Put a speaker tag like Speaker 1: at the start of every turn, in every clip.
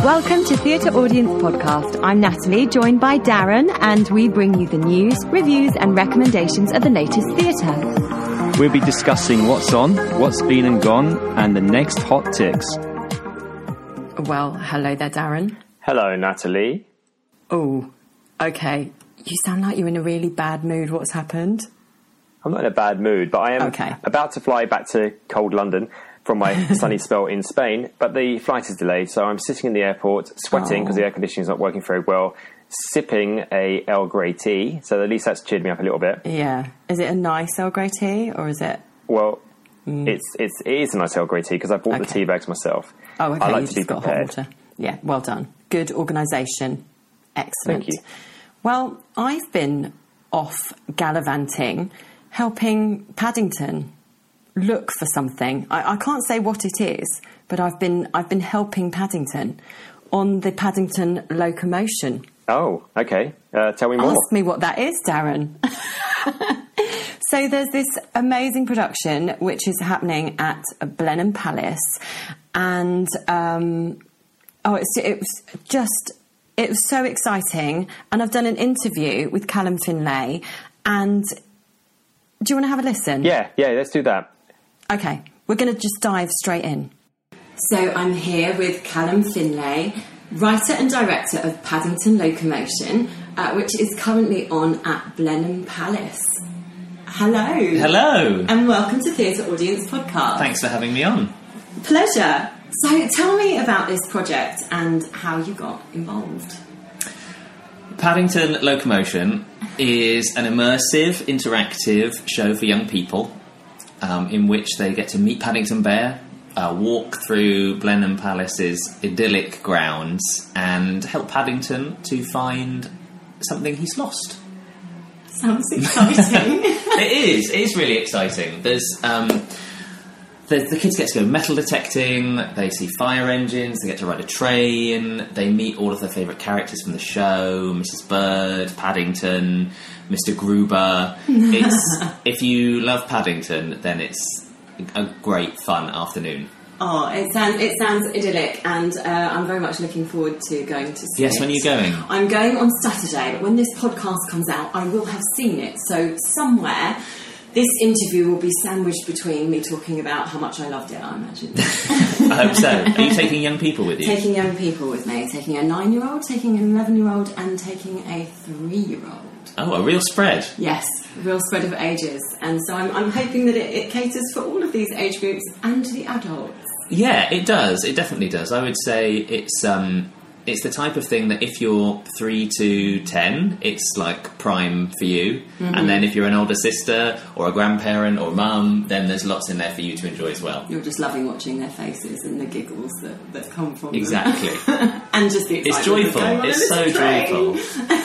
Speaker 1: Welcome to Theatre Audience Podcast. I'm Natalie, joined by Darren, and we bring you the news, reviews and recommendations of the latest theatre.
Speaker 2: We'll be discussing what's on, what's been and gone, and the next hot ticks.
Speaker 1: Well, hello there, Darren.
Speaker 3: Hello, Natalie.
Speaker 1: Oh, okay. You sound like you're in a really bad mood. What's happened?
Speaker 3: I'm not in a bad mood, but I am about to fly back to cold London from my sunny spell in Spain, but the flight is delayed, so I'm sitting in the airport, sweating because the air conditioning is not working very well, sipping a Earl Grey tea, so at least that's cheered me up a little bit.
Speaker 1: Yeah. Is it a nice Earl Grey tea, or is it...
Speaker 3: Well, it is a nice Earl Grey tea, because I bought the tea bags myself.
Speaker 1: Oh, okay.
Speaker 3: I like
Speaker 1: you
Speaker 3: to
Speaker 1: just
Speaker 3: be
Speaker 1: got
Speaker 3: prepared.
Speaker 1: hot water. Yeah, well done. Good organisation. Excellent.
Speaker 3: Thank you.
Speaker 1: Well, I've been off gallivanting, helping Paddington look for something. I can't say what it is, but I've been helping Paddington on the Paddington locomotion.
Speaker 3: Oh, okay. Tell me more.
Speaker 1: Ask me what that is, Darren. So there's this amazing production which is happening at Blenheim Palace, and it was so exciting. And I've done an interview with Callum Finlay, and do you want to have a listen?
Speaker 3: Yeah, let's do that.
Speaker 1: Okay, we're going to just dive straight in. So I'm here with Callum Finlay, writer and director of Paddington Locomotion, which is currently on at Blenheim Palace. Hello.
Speaker 4: Hello.
Speaker 1: And welcome to Theatre Audience Podcast.
Speaker 4: Thanks for having me on.
Speaker 1: Pleasure. So tell me about this project and how you got involved.
Speaker 4: Paddington Locomotion is an immersive, interactive show for young people in which they get to meet Paddington Bear, walk through Blenheim Palace's idyllic grounds and help Paddington to find something he's lost.
Speaker 1: Sounds exciting.
Speaker 4: It is really exciting. There's the kids get to go metal detecting, they see fire engines, they get to ride a train, they meet all of their favourite characters from the show, Mrs. Bird, Paddington, Mr. Gruber. If you love Paddington, then it's a great fun afternoon.
Speaker 1: Oh, it sounds idyllic, and I'm very much looking forward to going to see it.
Speaker 4: Yes, when are you going?
Speaker 1: I'm going on Saturday, but when this podcast comes out, I will have seen it. So somewhere, this interview will be sandwiched between me talking about how much I loved it, I imagine.
Speaker 4: I hope so. Are you taking young people with you?
Speaker 1: Taking young people with me. Taking a 9-year-old, taking an 11-year-old, and taking a 3-year-old.
Speaker 4: Oh, a real spread.
Speaker 1: Yes, a real spread of ages. And so I'm hoping that it caters for all of these age groups and the adults.
Speaker 4: Yeah, it does. It definitely does. I would say it's the type of thing that if you're 3 to 10, it's like prime for you. Mm-hmm. And then if you're an older sister or a grandparent or mum, then there's lots in there for you to enjoy as well.
Speaker 1: You're just loving watching their faces and the giggles that come from them.
Speaker 4: Exactly.
Speaker 1: And just the excitement.
Speaker 4: It's joyful. It's so joyful.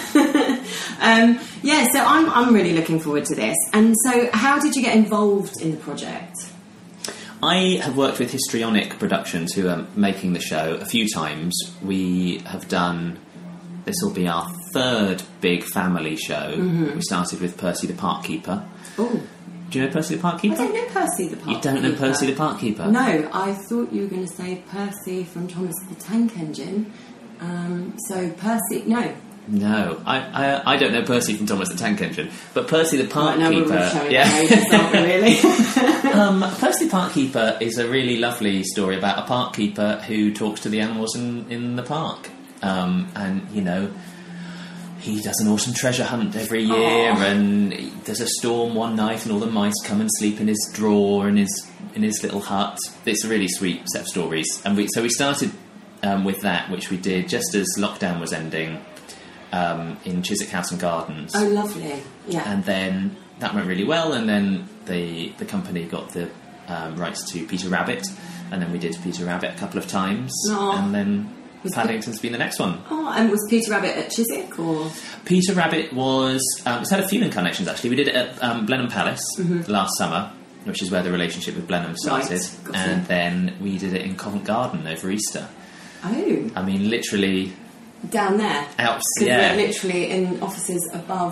Speaker 1: So I'm really looking forward to this. And so how did you get involved in the project?
Speaker 4: I have worked with Histrionic Productions, who are making the show, a few times. We have done... This will be our third big family show. Mm-hmm. We started with Percy the Park Keeper. Oh. Do you know Percy the Park Keeper?
Speaker 1: I don't know Percy the Park Keeper.
Speaker 4: You don't know Percy the Park Keeper?
Speaker 1: No, I thought you were going to say Percy from Thomas the Tank Engine. So Percy...
Speaker 4: No, I don't know Percy from Thomas the Tank Engine, but Percy the Park Keeper.
Speaker 1: We're showing ages, aren't we, really?
Speaker 4: Percy the Park Keeper is a really lovely story about a park keeper who talks to the animals in the park, and he does an awesome treasure hunt every year, and there's a storm one night, and all the mice come and sleep in his drawer in his little hut. It's a really sweet set of stories, and we started with that, which we did just as lockdown was ending. In Chiswick House and Gardens.
Speaker 1: Oh, lovely! Yeah,
Speaker 4: and then that went really well, and then the company got the rights to Peter Rabbit, and then we did Peter Rabbit a couple of times, and then Paddington's been the next one.
Speaker 1: Oh, and was Peter Rabbit at Chiswick or?
Speaker 4: Peter Rabbit was it's had a few incarnations actually. We did it at Blenheim Palace last summer, which is where the relationship with Blenheim started, and then we did it in Covent Garden over Easter.
Speaker 1: Oh,
Speaker 4: I mean, literally.
Speaker 1: Down there?
Speaker 4: Out, yeah.
Speaker 1: We're literally in offices above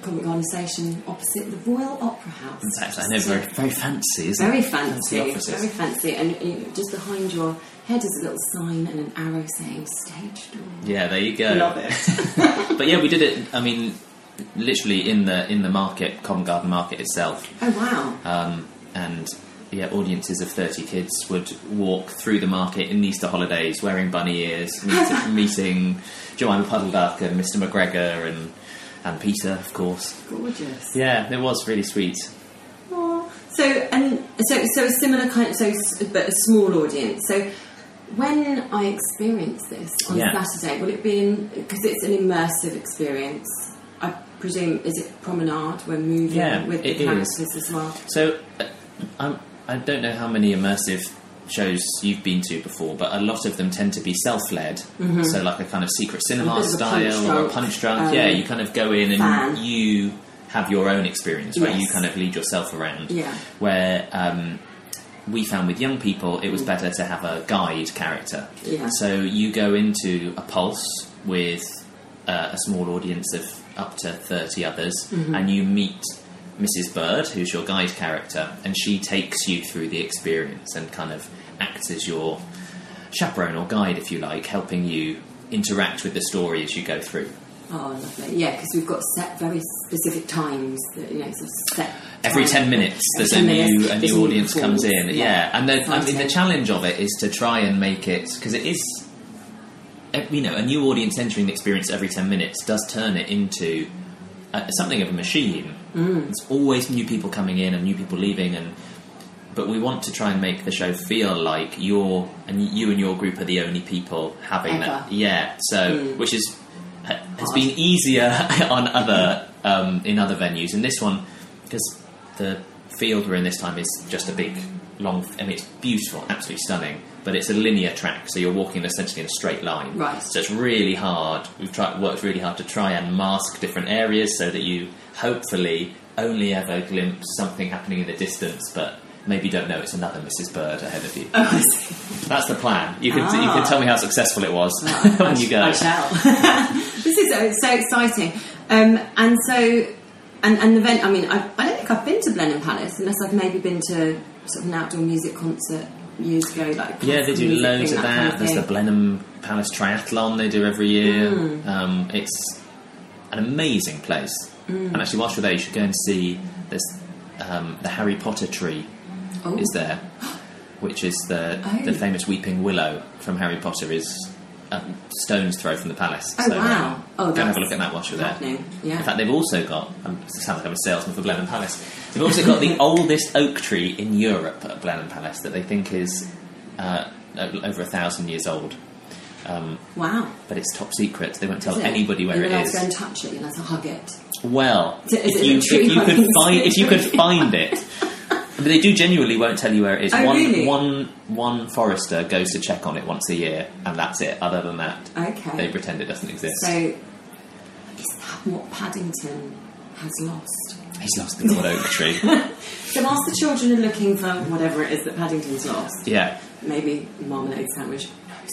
Speaker 1: Covent Garden Station, opposite the Royal Opera House.
Speaker 4: Exactly. I know, very, very fancy, isn't
Speaker 1: very
Speaker 4: it?
Speaker 1: Fancy, very fancy. And just behind your head is a little sign and an arrow saying stage door.
Speaker 4: Yeah, there you go.
Speaker 1: Love it.
Speaker 4: But yeah, we did it, I mean, literally in the market, Covent Garden Market itself.
Speaker 1: Oh, wow.
Speaker 4: And yeah, audiences of 30 kids would walk through the market in Easter holidays wearing bunny ears, meeting Jemima Puddleduck and Mr. McGregor and Peter, of course.
Speaker 1: Gorgeous.
Speaker 4: Yeah, it was really sweet.
Speaker 1: Oh. So a similar kind of, but a small audience. So when I experience this on Saturday, will it be because it's an immersive experience? I presume, is it promenade? We're moving with the characters as well.
Speaker 4: So I don't know how many immersive shows you've been to before, but a lot of them tend to be self-led. Mm-hmm. So like a kind of secret cinema style or a punch drunk. You kind of go in and you have your own experience, where you kind of lead yourself around. Yeah. Where we found with young people, it was better to have a guide character. Yeah. So you go into a pulse with a small audience of up to 30 others, and you meet Mrs. Bird, who's your guide character, and she takes you through the experience and kind of acts as your chaperone or guide, if you like, helping you interact with the story as you go through.
Speaker 1: Oh, lovely. Yeah, because we've got set very specific times that, sort of set
Speaker 4: every 10 minutes there's a new audience comes in. Yeah. And the challenge of it is to try and make it, because it is, a new audience entering the experience every 10 minutes does turn it into something of a machine. It's always new people coming in and new people leaving, but we want to try and make the show feel like you and your group are the only people having that. Yeah, so which has been easier on other in other venues. In this one, because the field we're in this time is just a big long. I mean, it's beautiful, absolutely stunning, but it's a linear track, so you're walking essentially in a straight line.
Speaker 1: Right.
Speaker 4: So it's really hard. We've worked really hard to try and mask different areas so that you hopefully only ever glimpse something happening in the distance, but maybe don't know it's another Mrs. Bird ahead of you.
Speaker 1: Oh, I see.
Speaker 4: That's the plan. You can tell me how successful it was when you go.
Speaker 1: I shall. This is so exciting. And the event, I mean, I don't think I've been to Blenheim Palace, unless I've maybe been to sort of an outdoor music concert years ago.
Speaker 4: They do loads of that. Kind of There's the Blenheim Palace Triathlon they do every year. It's an amazing place. And actually, whilst you're there, you should go and see the Harry Potter tree is there, which is the famous Weeping Willow from Harry Potter is a stone's throw from the palace.
Speaker 1: Oh, so, wow.
Speaker 4: Go and have a look at that whilst you're there.
Speaker 1: Yeah.
Speaker 4: In fact, they've also got, it sounds like I'm a salesman for Blenheim Palace, they've also got the oldest oak tree in Europe at Blenheim Palace that they think is over 1,000 years old.
Speaker 1: Wow.
Speaker 4: But it's top secret. They won't tell anybody where it is.
Speaker 1: You're allowed to go and touch it, you're allowed to hug it.
Speaker 4: Well, if you could find it. But they do genuinely won't tell you where it is.
Speaker 1: Really?
Speaker 4: One forester goes to check on it once a year, and that's it. Other than that, they pretend it doesn't exist.
Speaker 1: So, is that what Paddington has lost?
Speaker 4: He's lost the old oak tree.
Speaker 1: So whilst the children are looking for whatever it is that Paddington's lost, maybe a marmalade sandwich,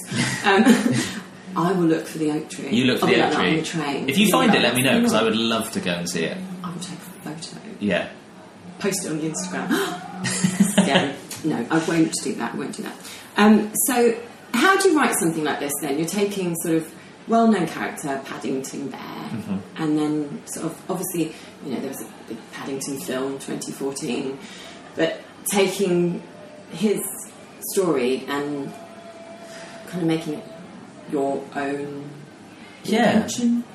Speaker 1: I will look for the oak tree.
Speaker 4: You look for the oak tree.
Speaker 1: On the train.
Speaker 4: If you find it, let me know, because I would love to go and see it.
Speaker 1: I will take a photo.
Speaker 4: Yeah.
Speaker 1: Post it on the Instagram. Again, no, I won't do that. So how do you write something like this then? You're taking sort of well-known character, Paddington Bear, and then sort of, obviously, there was a big Paddington film, 2014, but taking his story and kind of making it your own invention?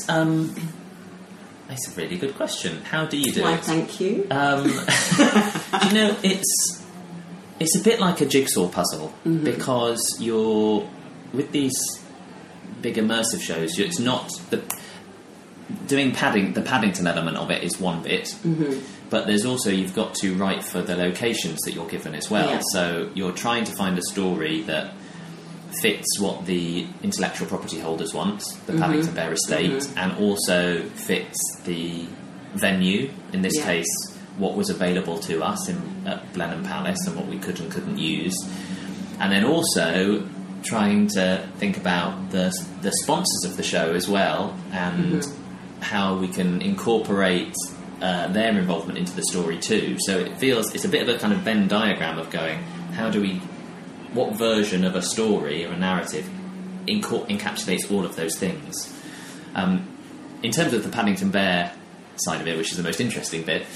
Speaker 4: It's a really good question. How do you do it?
Speaker 1: Why, thank you.
Speaker 4: It's a bit like a jigsaw puzzle, because you're with these big immersive shows. It's not doing the Paddington element of it is one bit, but there's also you've got to write for the locations that you're given as well. Yeah. So you're trying to find a story that fits what the intellectual property holders want, the Paddington Bear estate, and also fits the venue, in this case what was available to us at Blenheim Palace and what we could and couldn't use, and then also trying to think about the sponsors of the show as well, and how we can incorporate their involvement into the story too. So it's a bit of a kind of Venn diagram of going, what version of a story or a narrative encapsulates all of those things. In terms of the Paddington Bear side of it, which is the most interesting bit,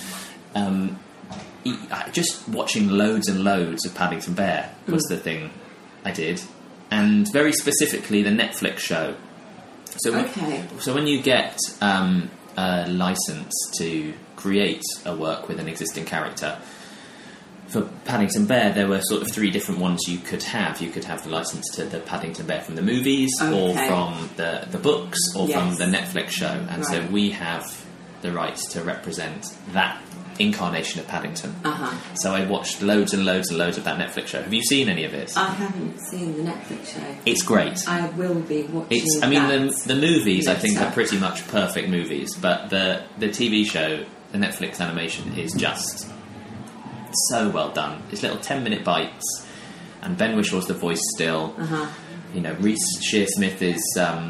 Speaker 4: just watching loads and loads of Paddington Bear was the thing I did, and very specifically the Netflix show. So when you get a license to create a work with an existing character, for Paddington Bear, there were sort of 3 different ones you could have. You could have the license to the Paddington Bear from the movies, or from the books, or from the Netflix show. And so we have the rights to represent that incarnation of Paddington. So I watched loads and loads and loads of that Netflix show. Have you seen any of it?
Speaker 1: I haven't seen the Netflix show.
Speaker 4: It's great.
Speaker 1: I will be watching
Speaker 4: the movies, I think, are pretty much perfect movies, but the TV show, the Netflix animation, is just so well done. It's little 10-minute bites, and Ben Wishaw's the voice still. Reece Shearsmith is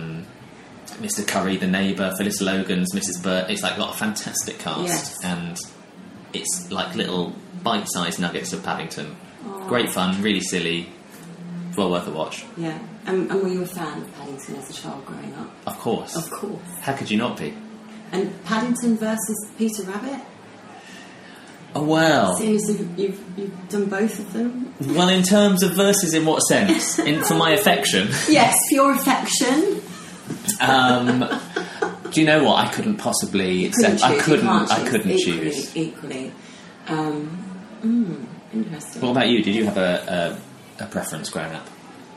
Speaker 4: Mr. Curry, the neighbour. Phyllis Logan's Mrs. Burt. It's like got a fantastic cast, and it's like little bite-sized nuggets of Paddington. Great fun, really silly. It's well worth a watch.
Speaker 1: Yeah. And were you a fan of Paddington as a child growing up?
Speaker 4: Of course.
Speaker 1: Of course.
Speaker 4: How could you not be? And
Speaker 1: Paddington versus Peter Rabbit?
Speaker 4: Oh, well.
Speaker 1: Seeing as you've done both of them.
Speaker 4: Well, in terms of verses, in what sense? For my affection?
Speaker 1: Yes, for your affection.
Speaker 4: Do you know what? I couldn't possibly accept. I couldn't choose.
Speaker 1: Equally. Interesting.
Speaker 4: What about you? Did you have a preference growing up?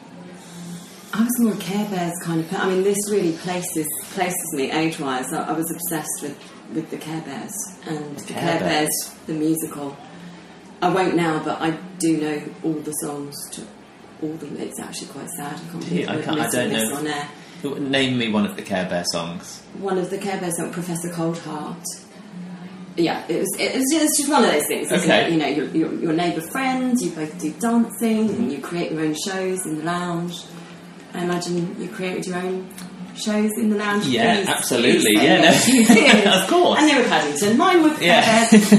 Speaker 1: I was more a Care Bears kind of person. I mean, this really places me age-wise. I was obsessed with the Care Bears and the Care Bears, the musical. I won't now, but I do know all the songs to all them. It's actually quite sad. I don't know. On air.
Speaker 4: Name me one of the Care Bear songs.
Speaker 1: One of the Care Bear songs, Professor Coldheart. Yeah, it's just one of those things.
Speaker 4: Okay.
Speaker 1: You know, your neighbour friends. You both do dancing, and you create your own shows in the lounge. I imagine you created your own shows in the lounge.
Speaker 4: Yeah, absolutely. Of course.
Speaker 1: And they were Paddington. Mine were Care Bears.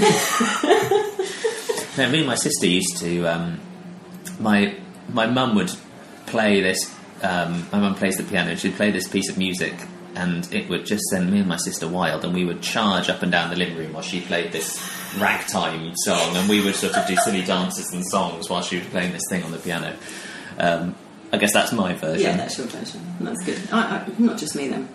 Speaker 4: No, me and my sister used to. My mum would play this. My mum plays the piano, and she'd play this piece of music, and it would just send me and my sister wild, and we would charge up and down the living room while she played this ragtime song, and we would sort of do silly dances and songs while she was playing this thing on the piano. I guess that's my version.
Speaker 1: Yeah, that's your version. That's good. Not just me then.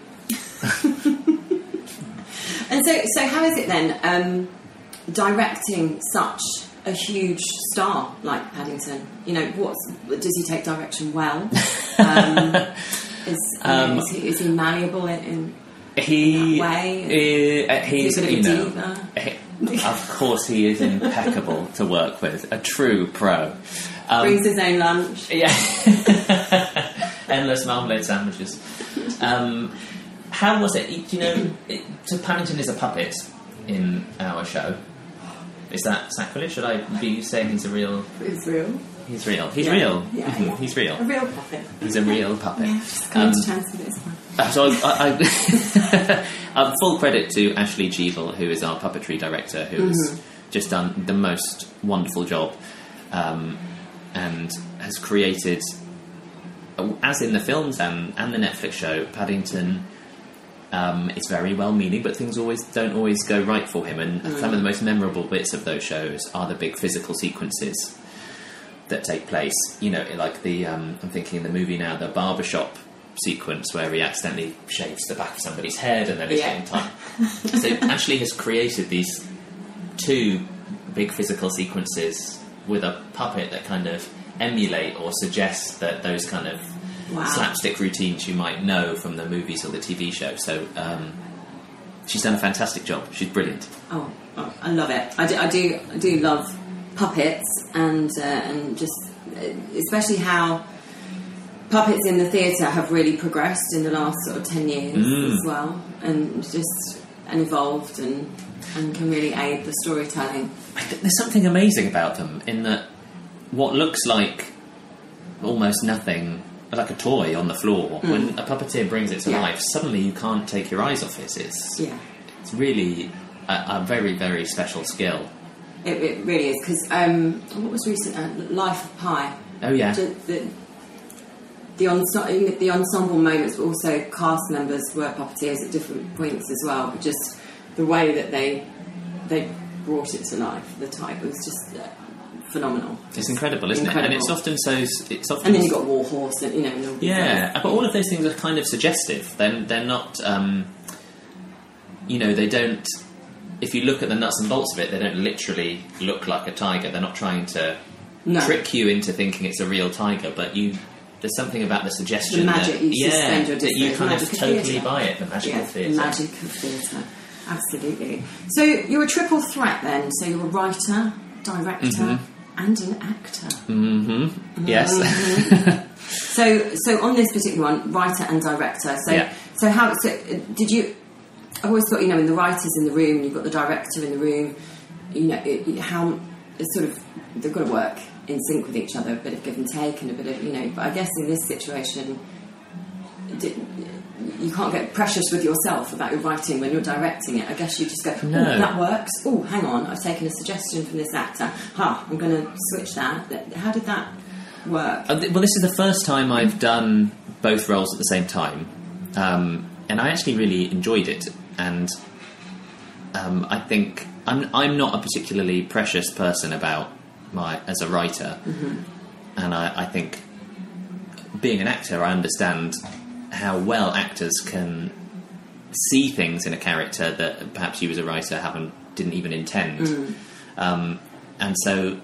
Speaker 1: And so how is it then, directing such a huge star like Paddington? You know, does he take direction well? Is he malleable in that way?
Speaker 4: He's a bit of a diva? Of course, he is impeccable to work with. A true pro.
Speaker 1: Brings his own lunch.
Speaker 4: Yeah. Endless marmalade sandwiches. How was it? You know, so Paddington is a puppet in our show. Is that sacrilege? Should I be saying he's a real...
Speaker 1: He's real.
Speaker 4: He's real. He's real.
Speaker 1: Yeah,
Speaker 4: He's real.
Speaker 1: A real puppet.
Speaker 4: He's a real puppet.
Speaker 1: Yeah, just coming to terms with this one.
Speaker 4: So I full credit to Ashley Cheadle, who is our puppetry director, who has just done the most wonderful job, and has created, as in the films and the Netflix show, Paddington. It's very well-meaning, but things don't always go right for him. And some of the most memorable bits of those shows are the big physical sequences that take place. You know, like I'm thinking in the movie now, the barbershop sequence where he accidentally shaves the back of somebody's head and then it's getting time. So Ashley has created these 2 big physical sequences with a puppet that kind of emulate or suggest that those kind of slapstick routines you might know from the movies or the TV show. So she's done a fantastic job. She's brilliant.
Speaker 1: Oh, I love it. I do love puppets and just especially how puppets in the theatre have really progressed in the last sort of 10 years as well, and evolved and can really aid the storytelling.
Speaker 4: There's something amazing about them in that what looks like almost nothing like a toy on the floor. When a puppeteer brings it to life, suddenly you can't take your eyes off it. It's really a very, very special skill.
Speaker 1: It really is, because what was recent? Life of Pi.
Speaker 4: Oh yeah.
Speaker 1: The ensemble moments, but also cast members were puppeteers at different points as well. But just the way that they brought it to life, the type, was just phenomenal.
Speaker 4: It's incredible, isn't it? And it's often
Speaker 1: and then you've got Warhorse, and
Speaker 4: but all of those things are kind of suggestive. They're not. They don't. If you look at the nuts and bolts of it, they don't literally look like a tiger. They're not trying to trick you into thinking it's a real tiger, but there's something about the suggestion,
Speaker 1: the magic
Speaker 4: that you kind of totally buy it. The magic of theatre.
Speaker 1: The magic of theatre, absolutely. So you're a triple threat then. So you're a writer, director, and an actor.
Speaker 4: Yes.
Speaker 1: So on this particular one, writer and director. So did you? I've always thought, when the writer's in the room and you've got the director in the room, how it's sort of, they've got to work in sync with each other, a bit of give and take and a bit of, but I guess in this situation, you can't get precious with yourself about your writing when you're directing it. I guess you just go, that works. Oh, hang on, I've taken a suggestion from this actor. I'm going to switch that. How did that work?
Speaker 4: Well, this is the first time I've done both roles at the same time. And I actually really enjoyed it. And I think I'm not a particularly precious person as a writer, and I think being an actor, I understand how well actors can see things in a character that perhaps you as a writer didn't even intend, and so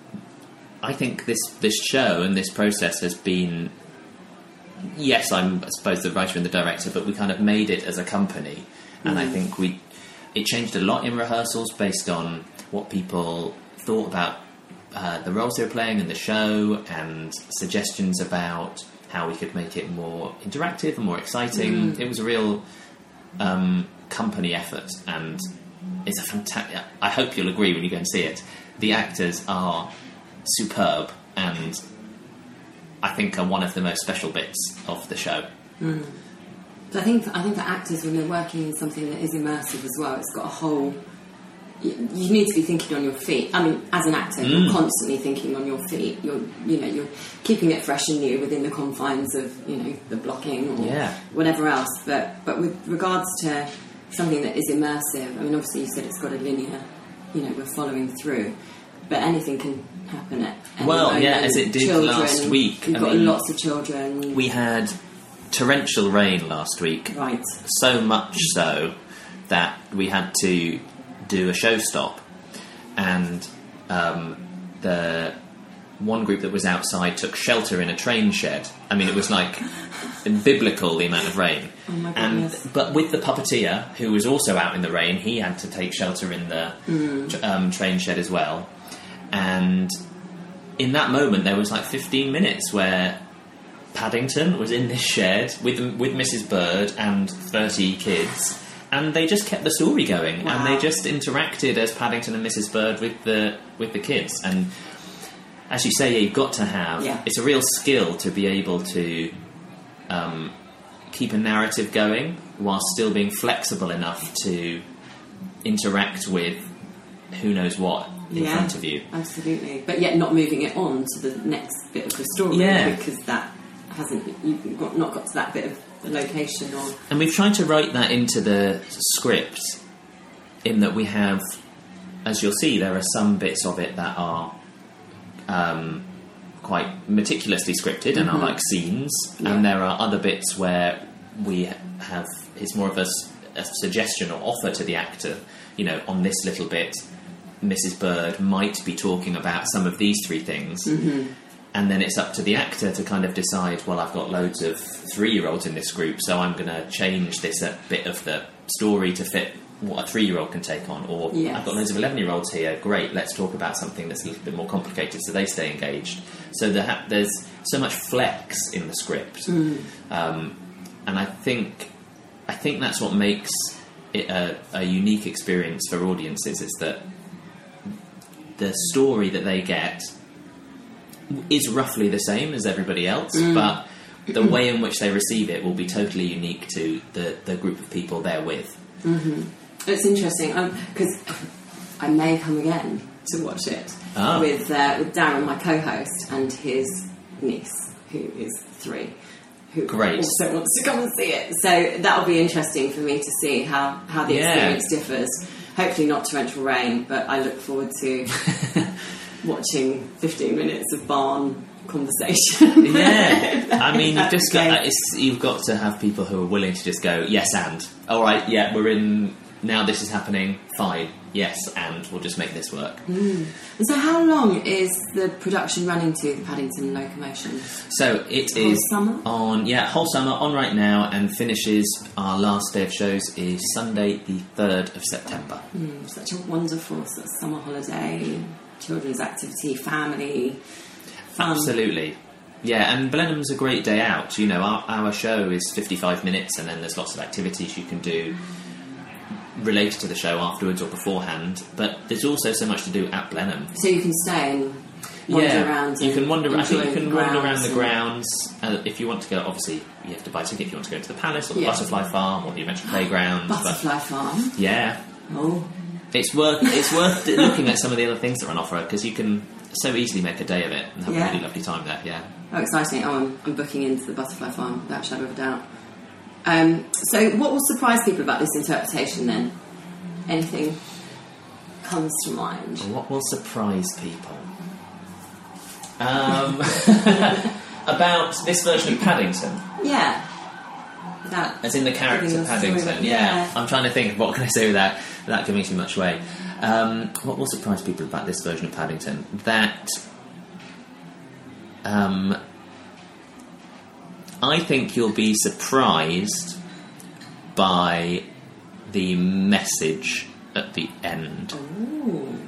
Speaker 4: I think this show and this process has been. Yes, I'm, I suppose, the writer and the director, but we kind of made it as a company. And I think it changed a lot in rehearsals based on what people thought about the roles they were playing in the show, and suggestions about how we could make it more interactive and more exciting. It was a real company effort, and it's a fantastic... I hope you'll agree when you go and see it. The actors are superb, and I think are one of the most special bits of the show.
Speaker 1: So I think for actors, when they're working in something that is immersive as well, it's got a whole... You need to be thinking on your feet. I mean, as an actor, you're constantly thinking on your feet. You're keeping it fresh and new within the confines of, the blocking or whatever else. But with regards to something that is immersive, I mean, obviously you said it's got a linear, we're following through, but anything can happen at any moment.
Speaker 4: As it did last week.
Speaker 1: You've got lots of children.
Speaker 4: We had torrential rain last week.
Speaker 1: Right.
Speaker 4: So much so that we had to do a show stop, and the one group that was outside took shelter in a train shed. I mean, it was like biblical, the amount of rain.
Speaker 1: Oh my goodness.
Speaker 4: But with the puppeteer, who was also out in the rain, he had to take shelter in the train shed as well. And in that moment, there was like 15 minutes where Paddington was in this shed with Mrs. Bird and 30 kids, and they just kept the story going. Wow. And they just interacted as Paddington and Mrs. Bird with the kids. And as you say, you've got to have... It's a real skill to be able to keep a narrative going while still being flexible enough to interact with who knows what in front of you.
Speaker 1: Absolutely. But yet not moving it on to the next bit of the story, because that you've not got to that bit of the location.
Speaker 4: And we've tried to write that into the script, in that we have, as you'll see, there are some bits of it that are quite meticulously scripted and are like scenes, and there are other bits where we have, it's more of a suggestion or offer to the actor, on this little bit Mrs. Bird might be talking about some of these three things, and then it's up to the actor to kind of decide, well, I've got loads of 3-year-olds in this group, so I'm going to change this bit of the story to fit what a 3-year-old can take on, or I've got loads of 11-year-olds here, great, let's talk about something that's a little bit more complicated so they stay engaged. So there's so much flex in the script, and I think that's what makes it a unique experience for audiences, is that the story that they get is roughly the same as everybody else, but the way in which they receive it will be totally unique to the group of people they're with.
Speaker 1: Mm-hmm. It's interesting because I may come again to watch it with Darren, my co-host, and his niece, who is 3, who also wants to come and see it. So that'll be interesting for me to see how the experience differs. Hopefully not torrential rain, but I look forward to watching 15 minutes of barn conversation.
Speaker 4: Yeah, I mean, you've got to have people who are willing to just go, yes, and all right, yeah, we're in now. This is happening. Fine, yes, and we'll just make this work.
Speaker 1: And so, how long is the production running to, the Paddington Locomotion?
Speaker 4: So it is whole summer on right now, and finishes. Our last day of shows is Sunday, the 3rd of September.
Speaker 1: Such a wonderful sort of summer holiday, children's activity, family.
Speaker 4: Absolutely. Yeah, and Blenheim's a great day out. You know, our show is 55 minutes, and then there's lots of activities you can do related to the show afterwards or beforehand. But there's also so much to do at Blenheim.
Speaker 1: So you can stay and wander around.
Speaker 4: You can wander. I think you can wander around the grounds. If you want to go, obviously you have to buy a ticket if you want to go to the Palace or the Butterfly Farm or the Adventure Playground.
Speaker 1: Butterfly Farm.
Speaker 4: Yeah.
Speaker 1: Oh.
Speaker 4: It's worth looking at some of the other things that are on offer, because you can so easily make a day of it and have a really lovely time there. Yeah.
Speaker 1: Oh, exciting! I'm booking into the Butterfly Farm without a shadow of a doubt. So, what will surprise people about this interpretation then? Anything comes to mind?
Speaker 4: What will surprise people? About this version of Paddington?
Speaker 1: Yeah.
Speaker 4: As in the character Paddington? Yeah. I'm trying to think of what can I say without giving too much away. What will surprise people about this version of Paddington? That I think you'll be surprised by the message at the end.
Speaker 1: Ooh.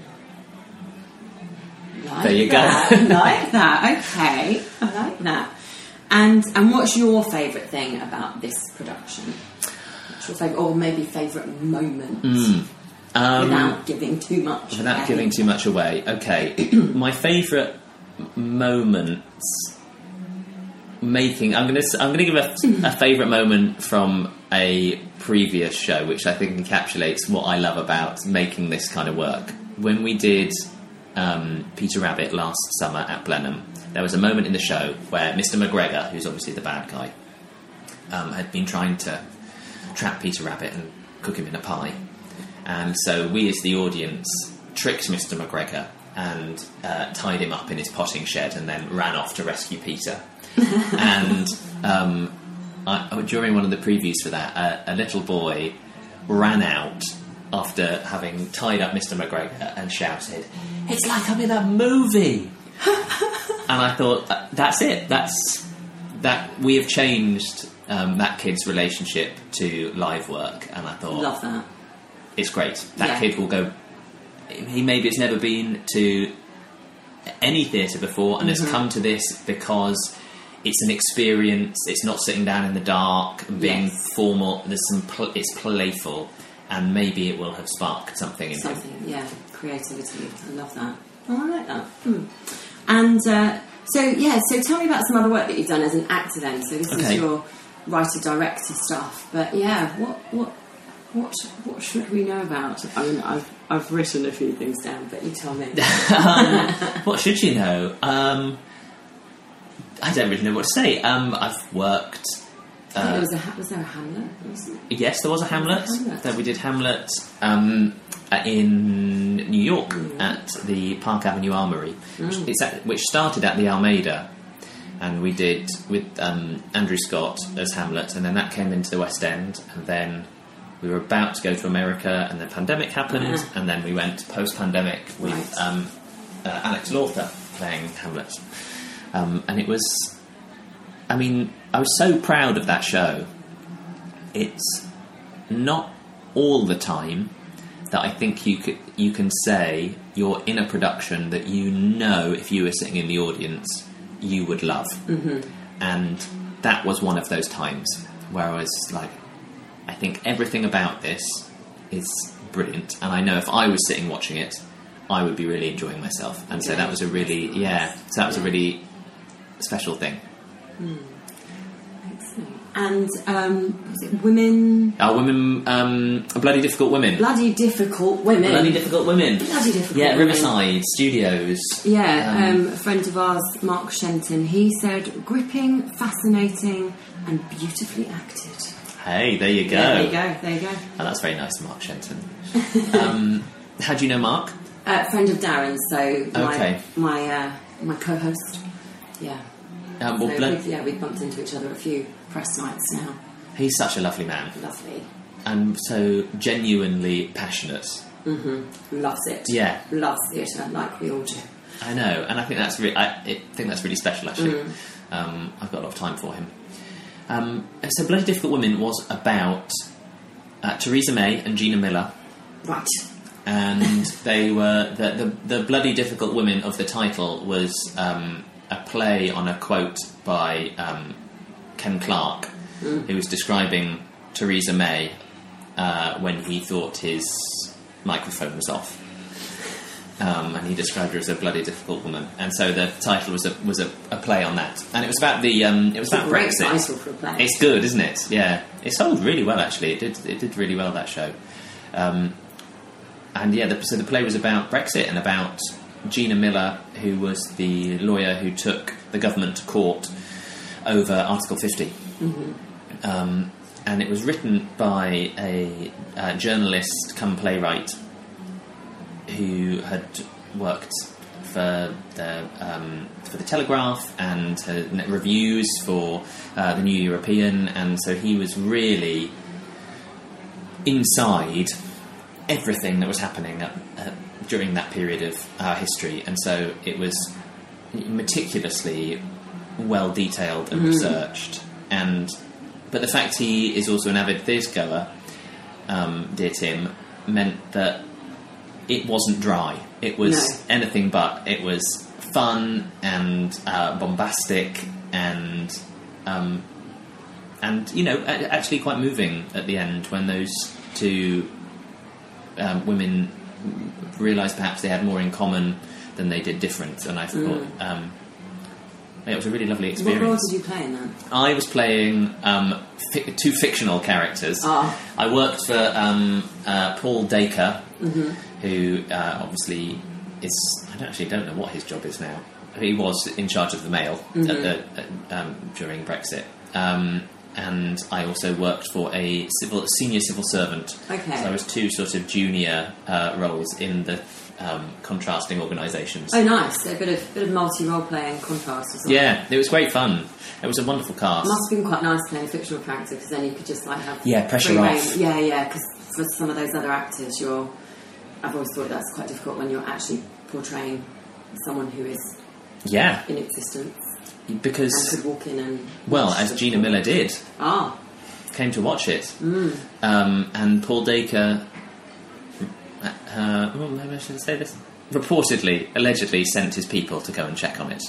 Speaker 4: There you go.
Speaker 1: I like that. Okay, I like that. And what's your favourite thing about this production? What's your favourite, or maybe favourite moment? Without giving too much away.
Speaker 4: Without giving too much away. Okay. My favourite moments I'm going to give a favourite moment from a previous show, which I think encapsulates what I love about making this kind of work. When we did Peter Rabbit last summer at Blenheim, there was a moment in the show where Mr. McGregor, who's obviously the bad guy, had been trying to trap Peter Rabbit and cook him in a pie. And so we, as the audience, tricked Mr. McGregor and tied him up in his potting shed and then ran off to rescue Peter. And during one of the previews for that, a little boy ran out after having tied up Mr. McGregor and shouted, "It's like I'm in a movie!" And I thought, that's it. That we have changed that kid's relationship to live work. And I thought,
Speaker 1: love that.
Speaker 4: It's great. That kid will go. He maybe has never been to any theatre before and has come to this because it's an experience. It's not sitting down in the dark and being formal. There's it's playful, and maybe it will have sparked something in him.
Speaker 1: Yeah, creativity. I love that. Oh, I like that. And so tell me about some other work that you've done as an actor then. So this is your writer-director stuff. But yeah, what should we know about? I mean, I've written a few things down, but you tell me.
Speaker 4: What should you know? I don't really know what to say. I've worked.
Speaker 1: Was there a Hamlet?
Speaker 4: Yes, there was a Hamlet. We did Hamlet in New York at the Park Avenue Armory, which started at the Almeida, and we did with Andrew Scott as Hamlet, and then that came into the West End, and then we were about to go to America, and the pandemic happened, and then we went post-pandemic with Alex Lawther playing Hamlet. And it was... I mean, I was so proud of that show. It's not all the time that I think you can say you're in a production that you know if you were sitting in the audience you would love. And that was one of those times where I was like, I think everything about this is brilliant, and I know if I was sitting watching it I would be really enjoying myself. And so that was a really a really special thing.
Speaker 1: and was it Women?
Speaker 4: Bloody Difficult Women.
Speaker 1: Bloody Difficult Women.
Speaker 4: Bloody Difficult Women.
Speaker 1: Bloody Difficult
Speaker 4: Yeah,
Speaker 1: Women.
Speaker 4: Riverside Studios.
Speaker 1: Yeah, a friend of ours, Mark Shenton, he said, gripping, fascinating, and beautifully acted.
Speaker 4: Hey, there you go.
Speaker 1: Yeah, there you go.
Speaker 4: Oh, that's very nice, Mark Shenton. How do you know Mark?
Speaker 1: Friend of Darren's, so my co-host. Yeah. We've bumped into each other at a few press nights now.
Speaker 4: He's such a lovely man.
Speaker 1: Lovely.
Speaker 4: And so genuinely passionate.
Speaker 1: Mm-hmm. Loves it.
Speaker 4: Yeah.
Speaker 1: Loves theatre, like we all do.
Speaker 4: I know, and I think that's really special, actually. I've got a lot of time for him. So Bloody Difficult Women was about Theresa May and Gina Miller.
Speaker 1: Right.
Speaker 4: And they were... The Bloody Difficult Women of the title was a play on a quote by Ken Clarke, who was describing Theresa May when he thought his microphone was off. And he described her as a bloody difficult woman, and so the title was a play on that, and it was about about
Speaker 1: great
Speaker 4: Brexit.
Speaker 1: Title for a play.
Speaker 4: It's good, isn't it? Yeah, it sold really well actually. It did really well, that show, and so the play was about Brexit and about Gina Miller, who was the lawyer who took the government to court over Article 50. And it was written by a journalist come playwright who had worked for the Telegraph and had reviews for the New European, and so he was really inside everything that was happening during that period of our history, and so it was meticulously well detailed and researched. But the fact he is also an avid theatre goer, dear Tim, meant that it wasn't dry. It was anything but. It was fun and bombastic and actually quite moving at the end when those two women realised perhaps they had more in common than they did different. And I thought it was a really lovely experience.
Speaker 1: What role did you play in that? I
Speaker 4: was playing two fictional characters. I worked for Paul Dacre, who obviously is... I don't know what his job is now. He was in charge of the Mail during Brexit. And I also worked for a senior civil servant.
Speaker 1: Okay.
Speaker 4: So I was two sort of junior roles in the contrasting organisations.
Speaker 1: Oh, nice! So a bit of multi-role playing contrast as well.
Speaker 4: Yeah, it was great fun. It was a wonderful cast.
Speaker 1: It must have been quite nice playing a fictional character, because then you could just have
Speaker 4: pressure off.
Speaker 1: Yeah, because for some of those other actors, I've always thought that's quite difficult when you're actually portraying someone who is in existence.
Speaker 4: Because
Speaker 1: and could walk in and
Speaker 4: as Gina Miller did. Came to watch it. And Paul Dacre, maybe I shouldn't say this, allegedly sent his people to go and check on it.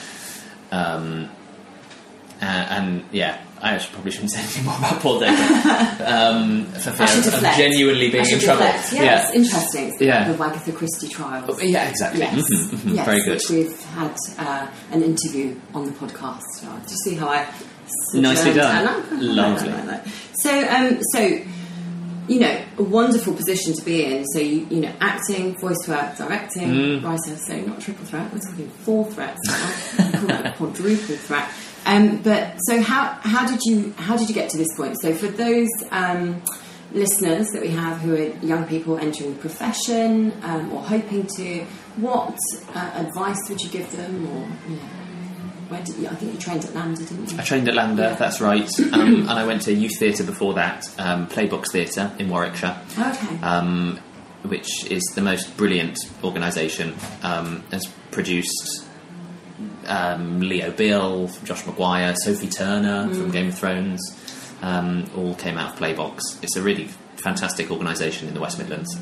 Speaker 4: I actually probably shouldn't say anything more about Paul Dacre for fear of genuinely being in trouble.
Speaker 1: Yeah, it's interesting. It's the Agatha Christie trials.
Speaker 4: Yeah, exactly.
Speaker 1: Yes. Yes,
Speaker 4: very good.
Speaker 1: Which we've had an interview on the podcast. Do you see how I...
Speaker 4: Nicely done. Lovely.
Speaker 1: So, a wonderful position to be in. So, acting, voice work, directing, writer, so not triple threat, we're talking 4 threats now, quadruple threat. But so how did you get to this point? So for those listeners that we have who are young people entering the profession or hoping to, what advice would you give them? Or where did you? I think you trained at LAMDA, didn't you?
Speaker 4: I trained at LAMDA, that's right. And I went to youth theatre before that, Playbox Theatre in Warwickshire.
Speaker 1: Okay.
Speaker 4: Which is the most brilliant organisation. Has produced Leo Bill, Josh Maguire, Sophie Turner from Game of Thrones, all came out of Playbox. It's a really fantastic organisation in the West Midlands.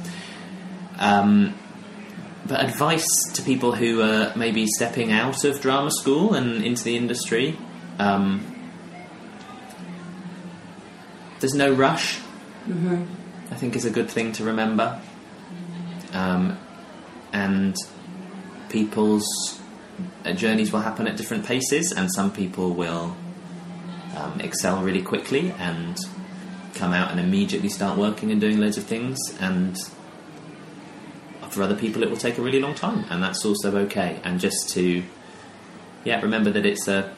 Speaker 4: But advice to people who are maybe stepping out of drama school and into the industry, there's no rush, I think is a good thing to remember. And people's journeys will happen at different paces, and some people will excel really quickly and come out and immediately start working and doing loads of things, and for other people it will take a really long time, and that's also okay. And just to remember that it's a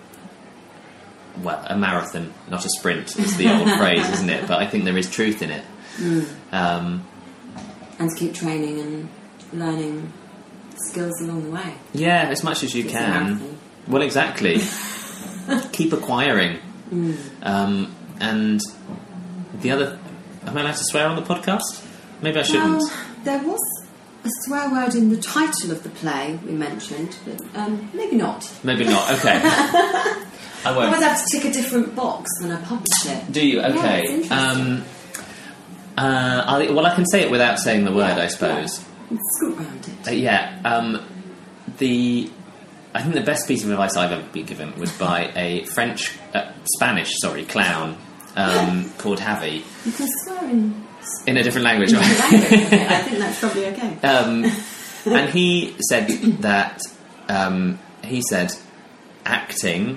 Speaker 4: marathon, not a sprint. It's the old phrase, isn't it? But I think there is truth in it.
Speaker 1: And to keep training and learning skills along the way.
Speaker 4: Yeah, as much as you can. Well, exactly. Keep acquiring. And the other... Am I allowed to swear on the podcast? Maybe I shouldn't.
Speaker 1: Well, there was a swear word in the title of the play we mentioned, but maybe not.
Speaker 4: Maybe not, okay. I won't.
Speaker 1: I always have to tick a different box when I publish it.
Speaker 4: Do you? Okay.
Speaker 1: Yeah, it's interesting.
Speaker 4: I can say it without saying the word, I suppose.
Speaker 1: Yeah. Scoot around it.
Speaker 4: I think the best piece of advice I've ever been given was by a Spanish clown called Javi.
Speaker 1: You can swear in
Speaker 4: a different language, right?
Speaker 1: Okay, I think that's probably okay.
Speaker 4: And he said that acting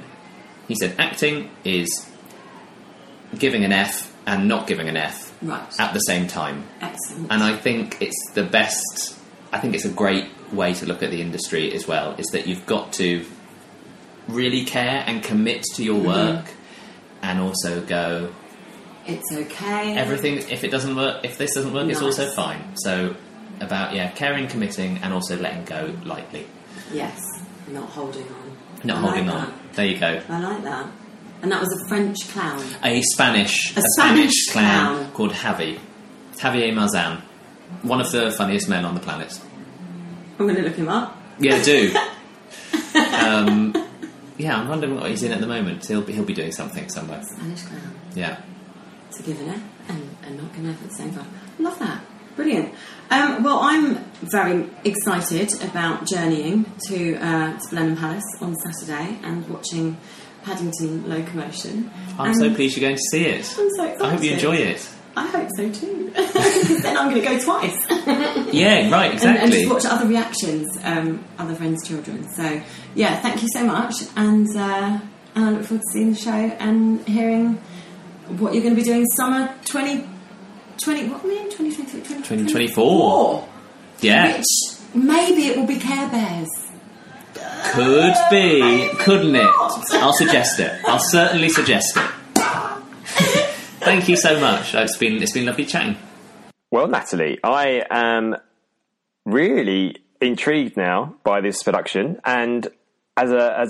Speaker 4: is giving an F and not giving an F at the same time.
Speaker 1: Excellent.
Speaker 4: And I think it's the best. I think it's a great way to look at the industry as well, is that you've got to really care and commit to your work, and also go,
Speaker 1: it's okay.
Speaker 4: Everything, if this doesn't work, nice. It's also fine. So about caring, committing, and also letting go lightly.
Speaker 1: Yes, not holding on.
Speaker 4: Not holding on. There you go.
Speaker 1: I like that. And that was a French clown.
Speaker 4: A Spanish clown called Javier Marzan. One of the funniest men on the planet.
Speaker 1: I'm going to look him up.
Speaker 4: Yeah, do. I'm wondering what he's in at the moment. He'll be doing something somewhere.
Speaker 1: Spanish clown.
Speaker 4: Yeah.
Speaker 1: To give an F and not give an F at the same time. Love that. Brilliant. Well, I'm very excited about journeying to Blenheim Palace on Saturday and watching Paddington Locomotion.
Speaker 4: I'm so pleased you're going to see it.
Speaker 1: I'm so excited.
Speaker 4: I hope you enjoy it.
Speaker 1: I hope so too. Then I'm going to go twice.
Speaker 4: Yeah, right, exactly.
Speaker 1: And just watch other reactions, other friends' children. So, yeah, thank you so much. And I look forward to seeing the show and hearing what you're going to be doing summer 2024.
Speaker 4: Yeah.
Speaker 1: Which maybe it will be Care Bears.
Speaker 4: Could be, couldn't it? I'll suggest it. I'll certainly suggest it. Thank you so much. It's been lovely chatting.
Speaker 3: Well, Natalie, I am really intrigued now by this production, and as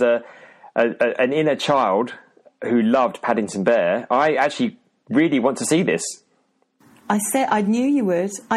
Speaker 3: an inner child who loved Paddington Bear, I actually really want to see this.
Speaker 1: I said I knew you would. Are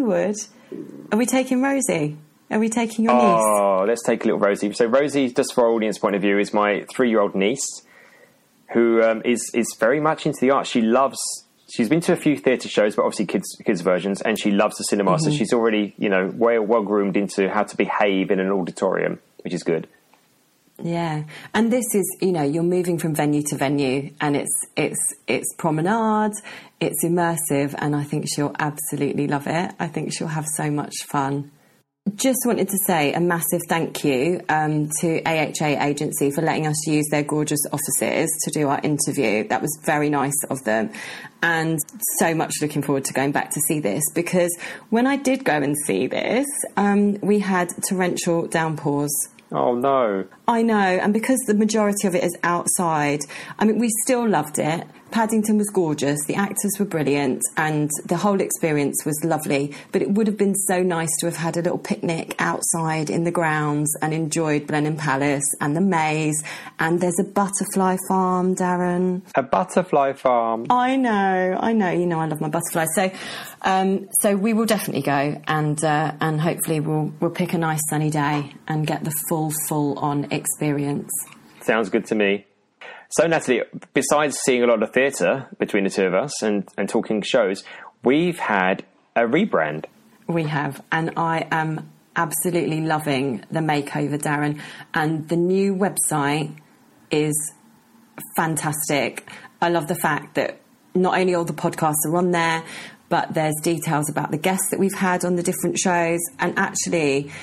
Speaker 1: we taking Rosie? Are we taking your niece?
Speaker 3: Oh, let's take a little Rosie. So Rosie, just for our audience point of view, is my 3-year-old niece, who is very much into the art. She's been to a few theatre shows, but obviously kids versions, and she loves the cinema. Mm-hmm. So she's already, well groomed into how to behave in an auditorium, which is good.
Speaker 1: Yeah, and this is, you're moving from venue to venue, and it's promenade, it's immersive, and I think she'll absolutely love it. I think she'll have so much fun. Just wanted to say a massive thank you to AHA Agency for letting us use their gorgeous offices to do our interview. That was very nice of them, and so much looking forward to going back to see this, because when I did go and see this, we had torrential downpours.
Speaker 3: Oh no.
Speaker 1: I know, and because the majority of it is outside, we still loved it. Paddington was gorgeous, the actors were brilliant, and the whole experience was lovely, but it would have been so nice to have had a little picnic outside in the grounds and enjoyed Blenheim Palace and the maze, and there's a butterfly farm, Darren.
Speaker 3: A butterfly farm.
Speaker 1: I know, I love my butterflies. So we will definitely go, and hopefully we'll pick a nice sunny day and get the full on experience.
Speaker 3: Sounds good to me. So, Natalie, besides seeing a lot of theatre between the two of us and talking shows, we've had a rebrand.
Speaker 1: We have, and I am absolutely loving the makeover, Darren. And the new website is fantastic. I love the fact that not only all the podcasts are on there, but there's details about the guests that we've had on the different shows. And actually,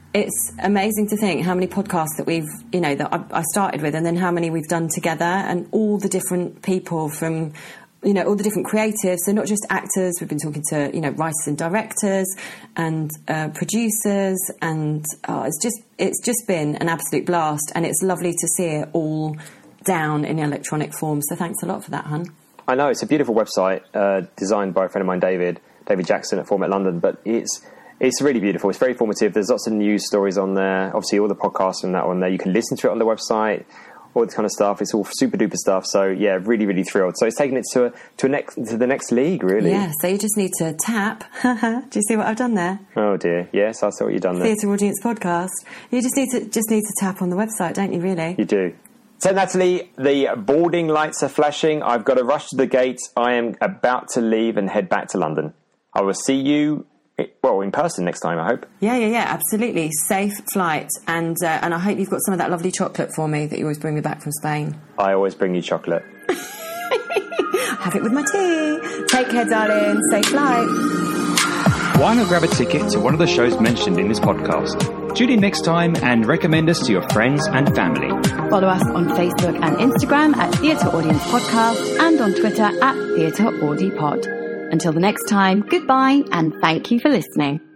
Speaker 1: it's amazing to think how many podcasts that we've, that I started with, and then how many we've done together, and all the different people from, all the different creatives. So not just actors, we've been talking to, writers and directors and producers, and it's just been an absolute blast, and it's lovely to see it all down in electronic form. So thanks a lot for that, hun.
Speaker 3: I know, it's a beautiful website designed by a friend of mine, David Jackson at Format London, but it's really beautiful. It's very informative. There's lots of news stories on there. Obviously, all the podcasts and that on there. You can listen to it on the website, all this kind of stuff. It's all super duper stuff. So yeah, really, really thrilled. So it's taking it to the next league, really.
Speaker 1: Yeah. So you just need to tap. Do you see what I've done there?
Speaker 3: Oh dear. Yes, I saw what you've done there.
Speaker 1: Theatre Audience Podcast. You just need to tap on the website, don't you? Really?
Speaker 3: You do. So, Natalie, the boarding lights are flashing. I've got to rush to the gate. I am about to leave and head back to London. I will see you, in person next time, I hope.
Speaker 1: Yeah, absolutely. Safe flight. And I hope you've got some of that lovely chocolate for me that you always bring me back from Spain.
Speaker 3: I always bring you chocolate.
Speaker 1: Have it with my tea. Take care, darling. Safe flight.
Speaker 2: Why not grab a ticket to one of the shows mentioned in this podcast? Tune in next time and recommend us to your friends and family.
Speaker 5: Follow us on Facebook and Instagram at Theatre Audience Podcast, and on Twitter at Theatre Audi Pod. Until the next time, goodbye and thank you for listening.